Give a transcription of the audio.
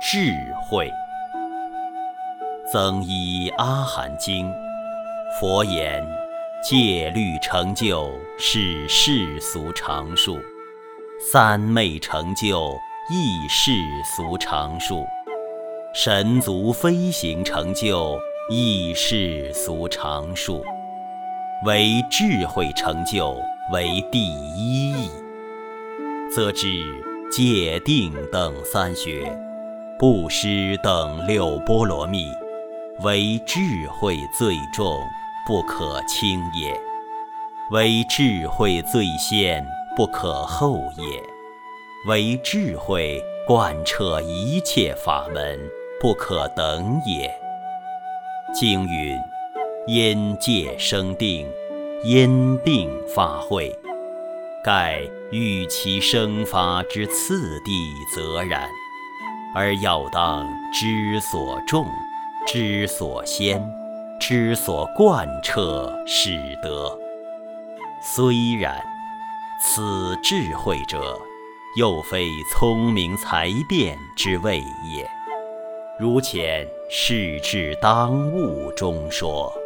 智慧。增一阿含经，佛言：戒律成就是世俗常数，三昧成就亦世俗常数，神足飞行成就亦世俗常数，唯智慧成就为第一义。则知戒定等三学，布施等六波罗蜜，唯智慧最重，不可轻也；唯智慧最先，不可后也；唯智慧贯彻一切法门，不可等也。经云：因戒生定，因定发慧。盖欲其生发之次第则然，而要当知所重，知所先，知所贯彻，始得。虽然，此智慧者，又非聪明才辩之谓也。如前世至当悟中说。